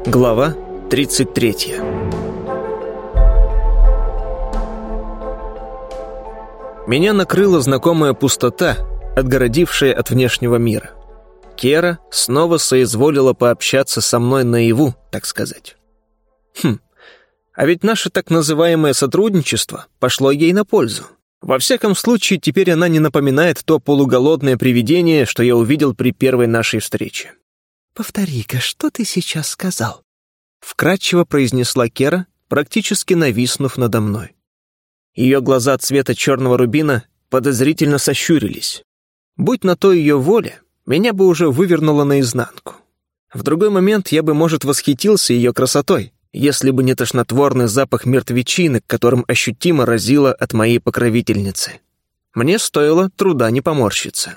Глава 33. Меня накрыла знакомая пустота, отгородившая от внешнего мира. Кера снова соизволила пообщаться со мной наяву, так сказать. А ведь наше так называемое сотрудничество пошло ей на пользу. Во всяком случае, теперь она не напоминает то полуголодное привидение, что я увидел при первой нашей встрече. «Повтори-ка, что ты сейчас сказал?» Вкратчиво произнесла Кера, практически нависнув надо мной. Ее глаза цвета черного рубина подозрительно сощурились. Будь на то ее воля, меня бы уже вывернуло наизнанку. В другой момент я бы, может, восхитился ее красотой, если бы не тошнотворный запах мертвечины, которым ощутимо разило от моей покровительницы. Мне стоило труда не поморщиться.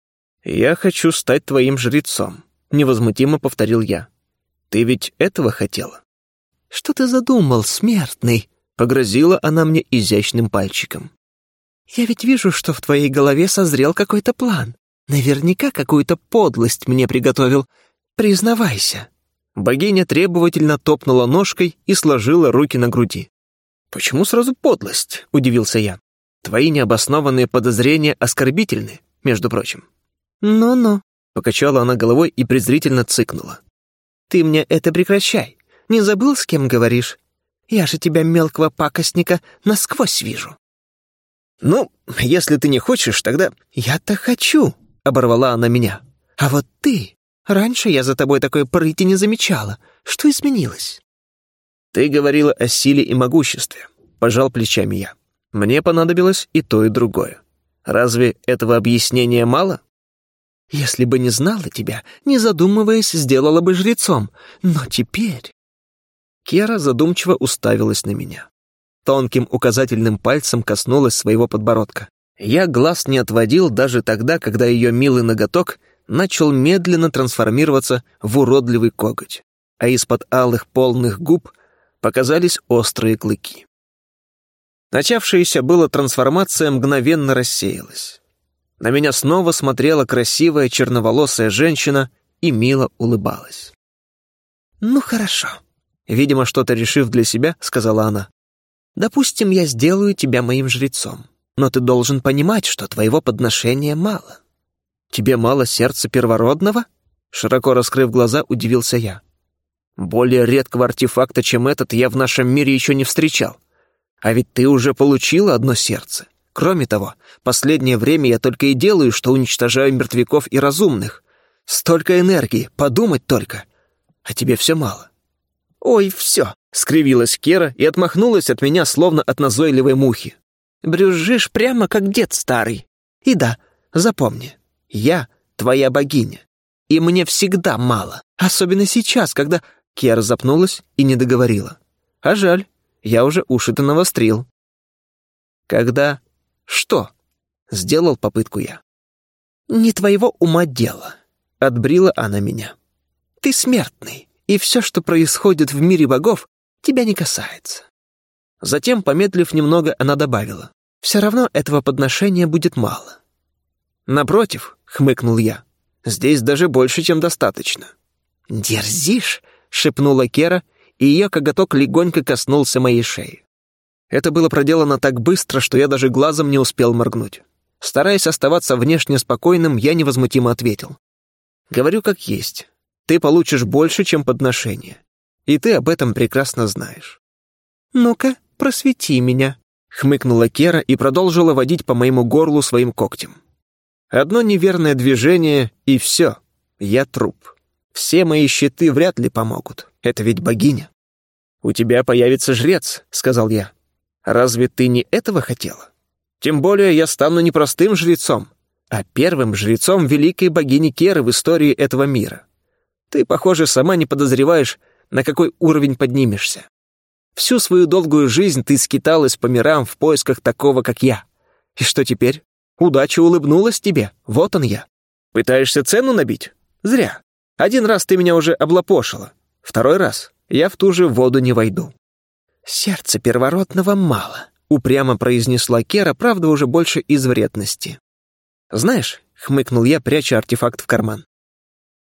«Я хочу стать твоим жрецом», — невозмутимо повторил я. «Ты ведь этого хотела?» «Что ты задумал, смертный?» — погрозила она мне изящным пальчиком. «Я ведь вижу, что в твоей голове созрел какой-то план. Наверняка какую-то подлость мне приготовил. Признавайся». Богиня требовательно топнула ножкой и сложила руки на груди. «Почему сразу подлость?» — удивился я. «Твои необоснованные подозрения оскорбительны, между прочим». «Ну-ну», — покачала она головой и презрительно цыкнула. «Ты мне это прекращай. Не забыл, с кем говоришь? Я же тебя, мелкого пакостника, насквозь вижу». «Ну, если ты не хочешь, тогда...» «Я-то хочу», — оборвала она меня. «А вот ты... Раньше я за тобой такой прыти не замечала. Что изменилось?» «Ты говорила о силе и могуществе», — пожал плечами я. «Мне понадобилось и то, и другое. Разве этого объяснения мало?» «Если бы не знала тебя, не задумываясь, сделала бы жрецом. Но теперь...» Кера задумчиво уставилась на меня. Тонким указательным пальцем коснулась своего подбородка. Я глаз не отводил даже тогда, когда ее милый ноготок начал медленно трансформироваться в уродливый коготь, а из-под алых полных губ показались острые клыки. Начавшаяся была трансформация мгновенно рассеялась. На меня снова смотрела красивая черноволосая женщина и мило улыбалась. «Ну хорошо», — видимо, что-то решив для себя, сказала она. «Допустим, я сделаю тебя моим жрецом, но ты должен понимать, что твоего подношения мало». «Тебе мало сердца первородного?» Широко раскрыв глаза, удивился я. «Более редкого артефакта, чем этот, я в нашем мире еще не встречал. А ведь ты уже получила одно сердце. Кроме того, последнее время я только и делаю, что уничтожаю мертвяков и разумных. Столько энергии, подумать только. А тебе все мало». «Ой, все!» — скривилась Кера и отмахнулась от меня, словно от назойливой мухи. «Брюзжишь прямо, как дед старый. И да, запомни. Я твоя богиня, и мне всегда мало, особенно сейчас, когда...» Кера запнулась и не договорила. «А жаль, я уже уши-то навострил». «Когда... что?» — сделал попытку я. «Не твоего ума дело», — отбрила она меня. «Ты смертный, и все, что происходит в мире богов, тебя не касается». Затем, помедлив немного, она добавила. «Все равно этого подношения будет мало». «Напротив», — хмыкнул я, — «здесь даже больше, чем достаточно». «Дерзишь?» — шепнула Кера, и ее коготок легонько коснулся моей шеи. Это было проделано так быстро, что я даже глазом не успел моргнуть. Стараясь оставаться внешне спокойным, я невозмутимо ответил. «Говорю как есть. Ты получишь больше, чем подношение. И ты об этом прекрасно знаешь». «Ну-ка, просвети меня», — хмыкнула Кера и продолжила водить по моему горлу своим когтем. Одно неверное движение, и все. Я труп. Все мои щиты вряд ли помогут. Это ведь богиня. «У тебя появится жрец», — сказал я. «Разве ты не этого хотела? Тем более я стану не простым жрецом, а первым жрецом великой богини Керы в истории этого мира. Ты, похоже, сама не подозреваешь, на какой уровень поднимешься. Всю свою долгую жизнь ты скиталась по мирам в поисках такого, как я. И что теперь? Удача улыбнулась тебе, вот он я. Пытаешься цену набить? Зря. Один раз ты меня уже облапошила. Второй раз я в ту же воду не войду». «Сердца первородного мало», — упрямо произнесла Кера, правда, уже больше из вредности. «Знаешь», — хмыкнул я, пряча артефакт в карман,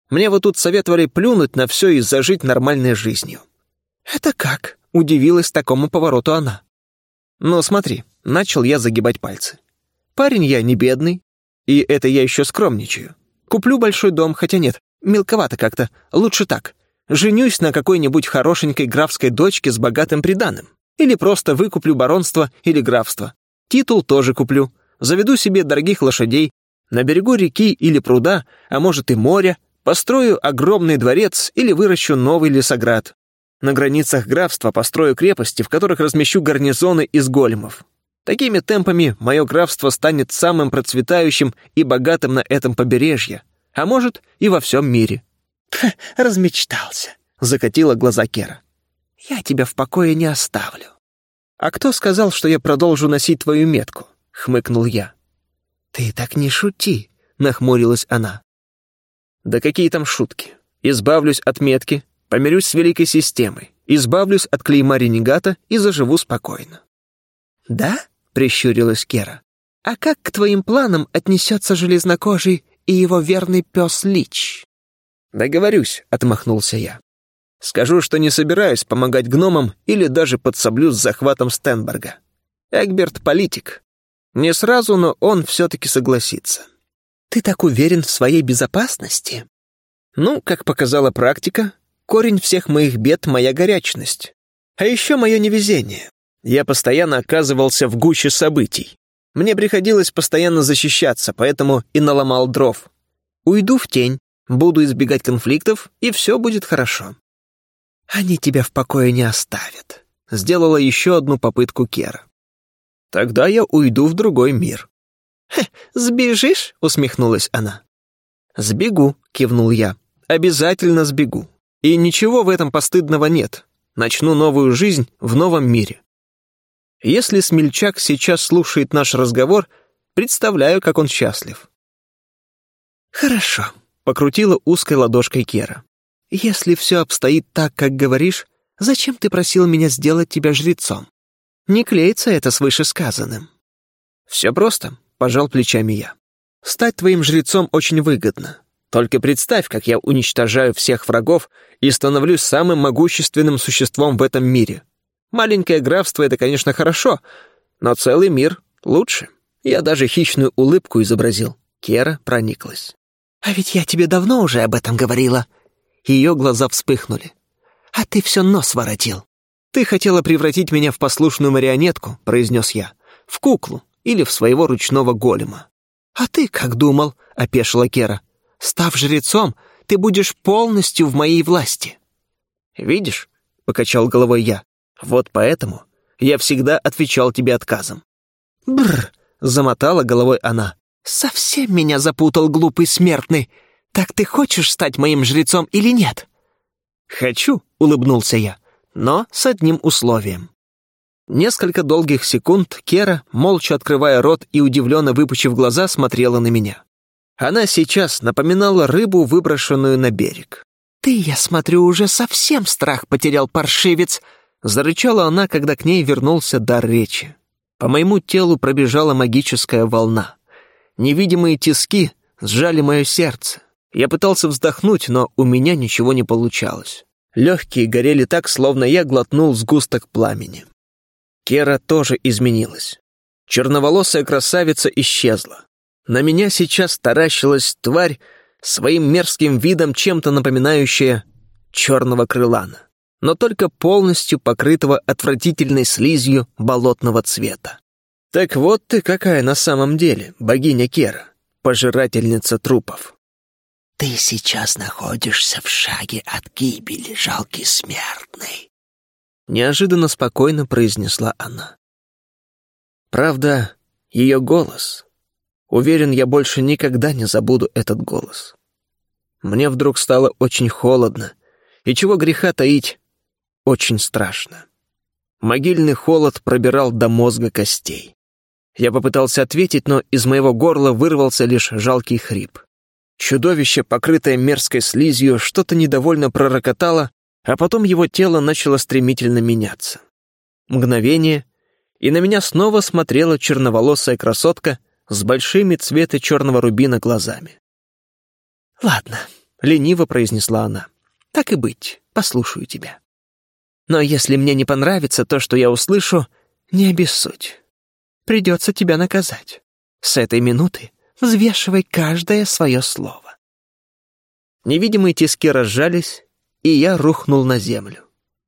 Мне вот тут советовали плюнуть на все и зажить нормальной жизнью». «Это как?» — удивилась такому повороту она. «Ну, смотри», — начал я загибать пальцы. «Парень я не бедный, и это я еще скромничаю. Куплю большой дом, хотя нет, мелковато как-то, лучше так. Женюсь на какой-нибудь хорошенькой графской дочке с богатым приданым. Или просто выкуплю баронство или графство. Титул тоже куплю. Заведу себе дорогих лошадей. На берегу реки или пруда, а может и моря, построю огромный дворец или выращу новый лесоград. На границах графства построю крепости, в которых размещу гарнизоны из големов. Такими темпами мое графство станет самым процветающим и богатым на этом побережье, а может и во всем мире». «Размечтался», — закатила глаза Кера. «Я тебя в покое не оставлю». «А кто сказал, что я продолжу носить твою метку?» — хмыкнул я. «Ты так не шути», — нахмурилась она. «Да какие там шутки? Избавлюсь от метки, помирюсь с великой системой, избавлюсь от клейма ренегата и заживу спокойно». «Да?» — прищурилась Кера. «А как к твоим планам отнесется железнокожий и его верный пес Лич?» «Договорюсь», — отмахнулся я. «Скажу, что не собираюсь помогать гномам или даже подсоблю с захватом Стенберга. Эгберт — политик. Не сразу, но он все-таки согласится». «Ты так уверен в своей безопасности?» «Ну, как показала практика, корень всех моих бед — моя горячность. А еще мое невезение. Я постоянно оказывался в гуще событий. Мне приходилось постоянно защищаться, поэтому и наломал дров. Уйду в тень, буду избегать конфликтов, и все будет хорошо». «Они тебя в покое не оставят», — сделала еще одну попытку Кера. «Тогда я уйду в другой мир». «Сбежишь?» — усмехнулась она. «Сбегу», — кивнул я. «Обязательно сбегу. И ничего в этом постыдного нет. Начну новую жизнь в новом мире. Если смельчак сейчас слушает наш разговор, представляю, как он счастлив». «Хорошо», — покрутила узкой ладошкой Кера. «Если все обстоит так, как говоришь, зачем ты просил меня сделать тебя жрецом? Не клеится это с вышесказанным». «Все просто», — пожал плечами я. «Стать твоим жрецом очень выгодно. Только представь, как я уничтожаю всех врагов и становлюсь самым могущественным существом в этом мире. Маленькое графство — это, конечно, хорошо, но целый мир лучше». Я даже хищную улыбку изобразил. Кера прониклась. «А ведь я тебе давно уже об этом говорила». Ее глаза вспыхнули. «А ты все нос воротил». «Ты хотела превратить меня в послушную марионетку», — произнес я, «в куклу или в своего ручного голема». «А ты как думал?» — опешила Кера. «Став жрецом, ты будешь полностью в моей власти». «Видишь?» — покачал головой я. «Вот поэтому я всегда отвечал тебе отказом». «Бррр!» — замотала головой она. «Совсем меня запутал глупый смертный. Так ты хочешь стать моим жрецом или нет?» «Хочу», — улыбнулся я, но с одним условием. Несколько долгих секунд Кера, молча открывая рот и удивленно выпучив глаза, смотрела на меня. Она сейчас напоминала рыбу, выброшенную на берег. «Ты, я смотрю, уже совсем страх потерял, паршивец!» — зарычала она, когда к ней вернулся дар речи. По моему телу пробежала магическая волна. Невидимые тиски сжали мое сердце. Я пытался вздохнуть, но у меня ничего не получалось. Легкие горели так, словно я глотнул сгусток пламени. Кера тоже изменилась. Черноволосая красавица исчезла. На меня сейчас таращилась тварь, своим мерзким видом чем-то напоминающая черного крылана, но только полностью покрытого отвратительной слизью болотного цвета. Так вот ты какая на самом деле, богиня Кера, пожирательница трупов. «Ты сейчас находишься в шаге от гибели, жалкий смертный», — неожиданно спокойно произнесла она. Правда, ее голос... Уверен, я больше никогда не забуду этот голос. Мне вдруг стало очень холодно, и чего греха таить, очень страшно. Могильный холод пробирал до мозга костей. Я попытался ответить, но из моего горла вырвался лишь жалкий хрип. Чудовище, покрытое мерзкой слизью, что-то недовольно пророкотало, а потом его тело начало стремительно меняться. Мгновение, и на меня снова смотрела черноволосая красотка с большими цвета черного рубина глазами. «Ладно», — лениво произнесла она. «Так и быть, послушаю тебя. Но если мне не понравится то, что я услышу, не обессудь. Придется тебя наказать. С этой минуты взвешивай каждое свое слово». Невидимые тиски разжались, и я рухнул на землю.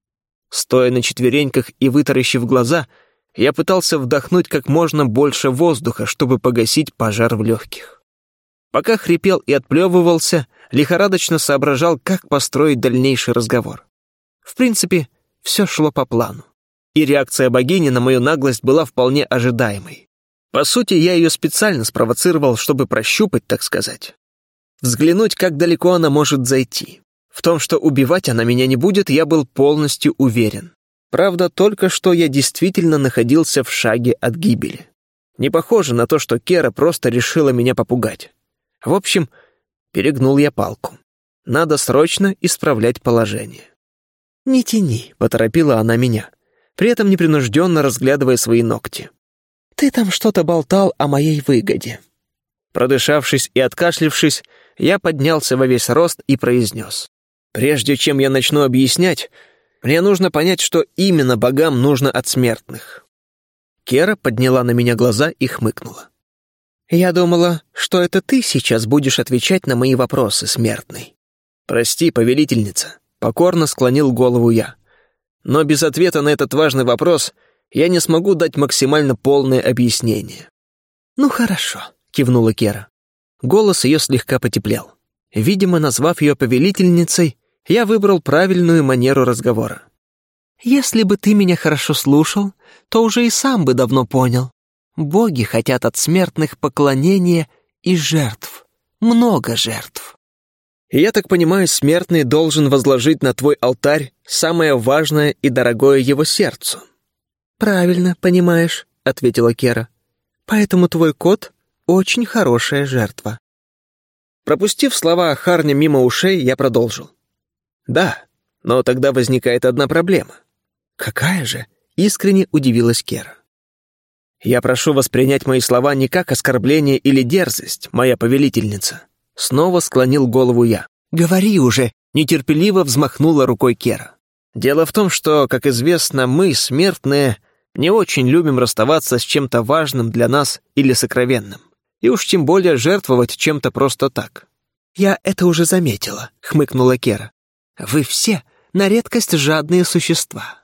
Стоя на четвереньках и вытаращив глаза, я пытался вдохнуть как можно больше воздуха, чтобы погасить пожар в легких. Пока хрипел и отплевывался, лихорадочно соображал, как построить дальнейший разговор. В принципе, все шло по плану, и реакция богини на мою наглость была вполне ожидаемой. По сути, я ее специально спровоцировал, чтобы прощупать, так сказать. Взглянуть, как далеко она может зайти. В том, что убивать она меня не будет, я был полностью уверен. Правда, только что я действительно находился в шаге от гибели. Не похоже на то, что Кера просто решила меня попугать. В общем, перегнул я палку. Надо срочно исправлять положение. «Не тяни», — поторопила она меня, при этом непринужденно разглядывая свои ногти. «Ты там что-то болтал о моей выгоде». Продышавшись и откашлившись, я поднялся во весь рост и произнес: «Прежде чем я начну объяснять, мне нужно понять, что именно богам нужно от смертных». Кера подняла на меня глаза и хмыкнула. «Я думала, что это ты сейчас будешь отвечать на мои вопросы, смертный». «Прости, повелительница», — покорно склонил голову я. «Но без ответа на этот важный вопрос я не смогу дать максимально полное объяснение». «Ну хорошо», — кивнула Кера. Голос ее слегка потеплел. Видимо, назвав ее повелительницей, я выбрал правильную манеру разговора. «Если бы ты меня хорошо слушал, то уже и сам бы давно понял. Боги хотят от смертных поклонения и жертв. Много жертв. Я так понимаю, смертный должен возложить на твой алтарь самое важное и дорогое его сердцу». «Правильно понимаешь», — ответила Кера. «Поэтому твой кот — очень хорошая жертва». Пропустив слова Харня мимо ушей, я продолжил. «Да, но тогда возникает одна проблема». «Какая же?» — искренне удивилась Кера. «Я прошу воспринять мои слова не как оскорбление или дерзость, моя повелительница». Снова склонил голову я. «Говори уже!» — нетерпеливо взмахнула рукой Кера. «Дело в том, что, как известно, мы, смертные, не очень любим расставаться с чем-то важным для нас или сокровенным. И уж тем более жертвовать чем-то просто так». «Я это уже заметила», — хмыкнула Кера. «Вы все на редкость жадные существа».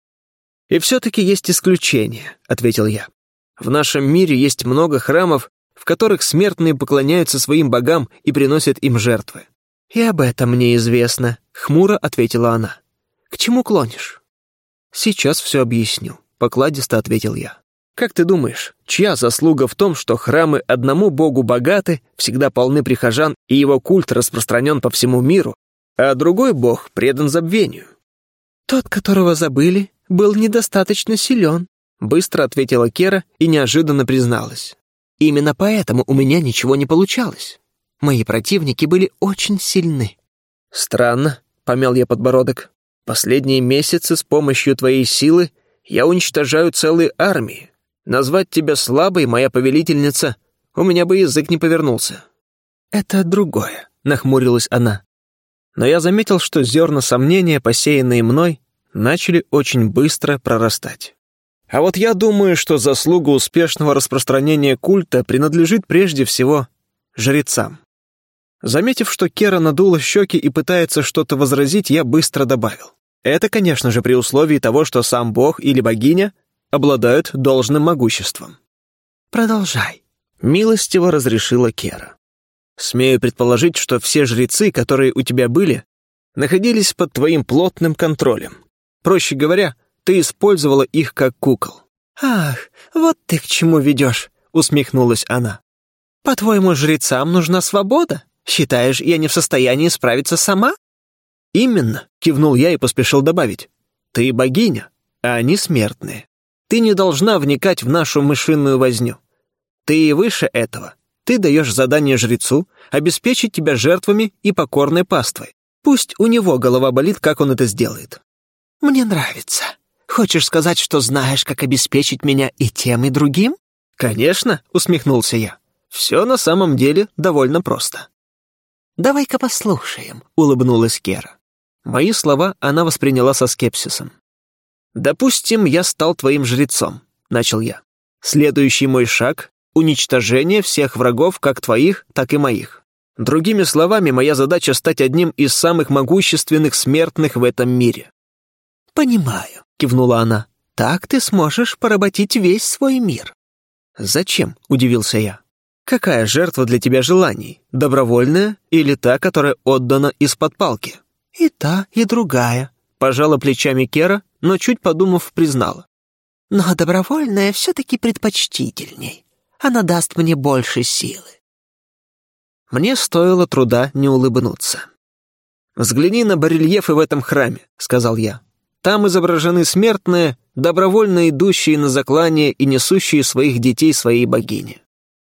«И все-таки есть исключения», — ответил я. «В нашем мире есть много храмов, в которых смертные поклоняются своим богам и приносят им жертвы». «И об этом мне известно», — хмуро ответила она. «К чему клонишь?» «Сейчас все объясню», — покладисто ответил я. «Как ты думаешь, чья заслуга в том, что храмы одному богу богаты, всегда полны прихожан, и его культ распространен по всему миру, а другой бог предан забвению?» «Тот, которого забыли, был недостаточно силен», — быстро ответила Кера и неожиданно призналась. «Именно поэтому у меня ничего не получалось. Мои противники были очень сильны». «Странно», — помял я подбородок. «Последние месяцы с помощью твоей силы я уничтожаю целые армии. Назвать тебя слабой, моя повелительница, у меня бы язык не повернулся». «Это другое», — нахмурилась она. Но я заметил, что зерна сомнения, посеянные мной, начали очень быстро прорастать. А вот я думаю, что заслуга успешного распространения культа принадлежит прежде всего жрецам. Заметив, что Кера надула щеки и пытается что-то возразить, я быстро добавил. Это, конечно же, при условии того, что сам бог или богиня обладают должным могуществом. «Продолжай», — милостиво разрешила Кера. «Смею предположить, что все жрецы, которые у тебя были, находились под твоим плотным контролем. Проще говоря, ты использовала их как кукол». «Ах, вот ты к чему ведешь», — усмехнулась она. «По-твоему, жрецам нужна свобода? Считаешь, я не в состоянии справиться сама?» «Именно», — кивнул я и поспешил добавить. «Ты богиня, а они смертные. Ты не должна вникать в нашу мышиную возню. Ты и выше этого. Ты даешь задание жрецу обеспечить тебя жертвами и покорной паствой. Пусть у него голова болит, как он это сделает». «Мне нравится. Хочешь сказать, что знаешь, как обеспечить меня и тем, и другим?» «Конечно», — усмехнулся я. «Все на самом деле довольно просто». «Давай-ка послушаем», — улыбнулась Кера. Мои слова она восприняла со скепсисом. «Допустим, я стал твоим жрецом», — начал я. «Следующий мой шаг — уничтожение всех врагов, как твоих, так и моих. Другими словами, моя задача — стать одним из самых могущественных смертных в этом мире». «Понимаю», — кивнула она. «Так ты сможешь поработить весь свой мир». «Зачем?» — удивился я. «Какая жертва для тебя желаний? Добровольная или та, которая отдана из-под палки?» «И та, и другая», — пожала плечами Кера, но чуть подумав, признала. «Но добровольная все-таки предпочтительней. Она даст мне больше силы». Мне стоило труда не улыбнуться. «Взгляни на барельефы в этом храме», — сказал я. «Там изображены смертные, добровольно идущие на заклание и несущие своих детей своей богине.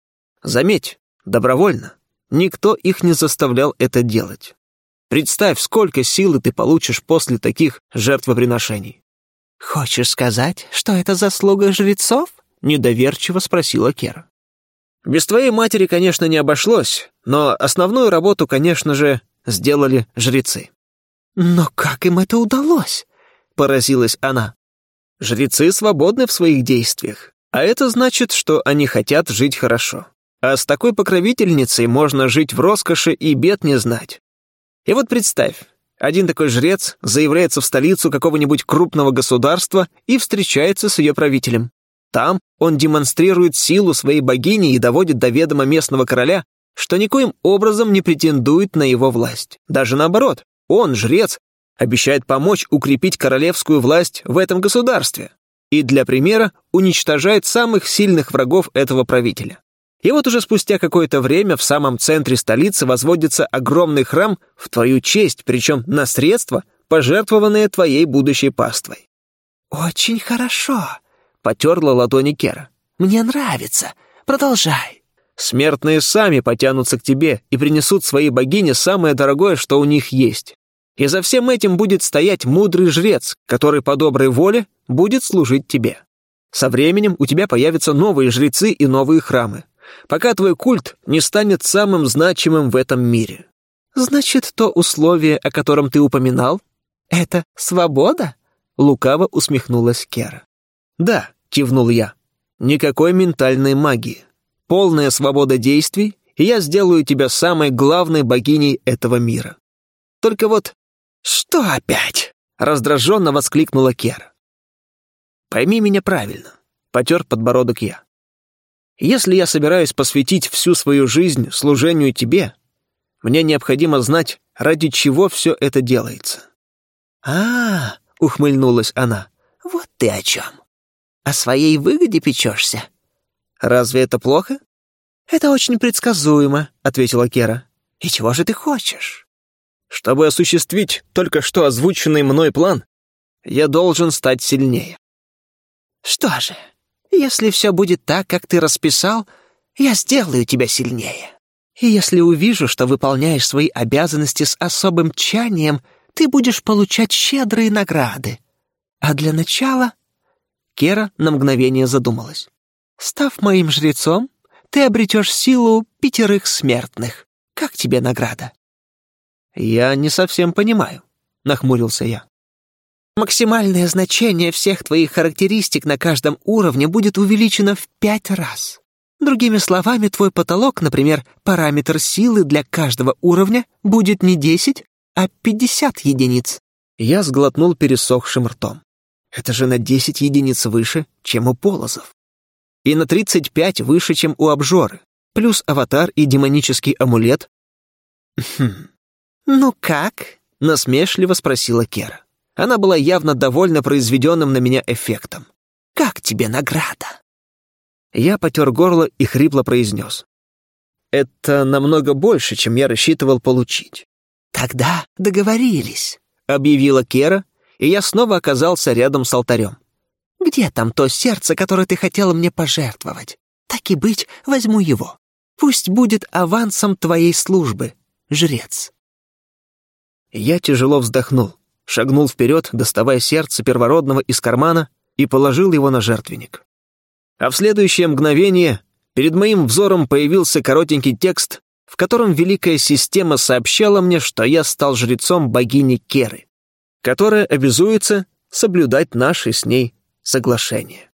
Заметь, добровольно. Никто их не заставлял это делать. Представь, сколько силы ты получишь после таких жертвоприношений». «Хочешь сказать, что это заслуга жрецов?» — недоверчиво спросила Кера. «Без твоей матери, конечно, не обошлось, но основную работу, конечно же, сделали жрецы». «Но как им это удалось?» — поразилась она. «Жрецы свободны в своих действиях, а это значит, что они хотят жить хорошо. А с такой покровительницей можно жить в роскоши и бед не знать. И вот представь, один такой жрец заявляется в столицу какого-нибудь крупного государства и встречается с ее правителем. Там он демонстрирует силу своей богини и доводит до ведома местного короля, что никоим образом не претендует на его власть. Даже наоборот, он, жрец, обещает помочь укрепить королевскую власть в этом государстве. И для примера уничтожает самых сильных врагов этого правителя. И вот уже спустя какое-то время в самом центре столицы возводится огромный храм в твою честь, причем на средства, пожертвованные твоей будущей паствой. «Очень хорошо», — потерла ладони Кера. «Мне нравится. Продолжай». «Смертные сами потянутся к тебе и принесут своей богине самое дорогое, что у них есть. И за всем этим будет стоять мудрый жрец, который по доброй воле будет служить тебе. Со временем у тебя появятся новые жрецы и новые храмы, пока твой культ не станет самым значимым в этом мире». «Значит, то условие, о котором ты упоминал, это свобода?» — лукаво усмехнулась Кера. «Да», — кивнул я. «Никакой ментальной магии. Полная свобода действий, и я сделаю тебя самой главной богиней этого мира». Только вот... «Что опять?» — раздраженно воскликнула Кера. «Пойми меня правильно», — потер подбородок я. «Если я собираюсь посвятить всю свою жизнь служению тебе, мне необходимо знать, ради чего все это делается». «А-а-а», — ухмыльнулась она. «Вот ты о чем. О своей выгоде печешься». «Разве это плохо?» «Это очень предсказуемо», — ответила Кера. «И чего же ты хочешь?» «Чтобы осуществить только что озвученный мной план, я должен стать сильнее». «Что же, если все будет так, как ты расписал, я сделаю тебя сильнее. И если увижу, что выполняешь свои обязанности с особым тщанием, ты будешь получать щедрые награды. А для начала...» Кера на мгновение задумалась. «Став моим жрецом, ты обретешь силу 5 смертных. Как тебе награда?» «Я не совсем понимаю», — нахмурился я. «Максимальное значение всех твоих характеристик на каждом уровне будет увеличено в 5 раз. Другими словами, твой потолок, например, параметр силы для каждого уровня будет не 10, а 50 единиц». Я сглотнул пересохшим ртом. Это же на 10 единиц выше, чем у полозов. И на 35 выше, чем у обжоры. Плюс аватар и демонический амулет. «Ну как?» — насмешливо спросила Кера. Она была явно довольна произведенным на меня эффектом. «Как тебе награда?» Я потер горло и хрипло произнес. «Это намного больше, чем я рассчитывал получить». «Тогда договорились», — объявила Кера, и я снова оказался рядом с алтарем. «Где там то сердце, которое ты хотела мне пожертвовать? Так и быть, возьму его. Пусть будет авансом твоей службы, жрец». Я тяжело вздохнул, шагнул вперед, доставая сердце первородного из кармана и положил его на жертвенник. А в следующее мгновение перед моим взором появился коротенький текст, в котором Великая Система сообщала мне, что я стал жрецом богини Керы, которая обязуется соблюдать наши с ней соглашения.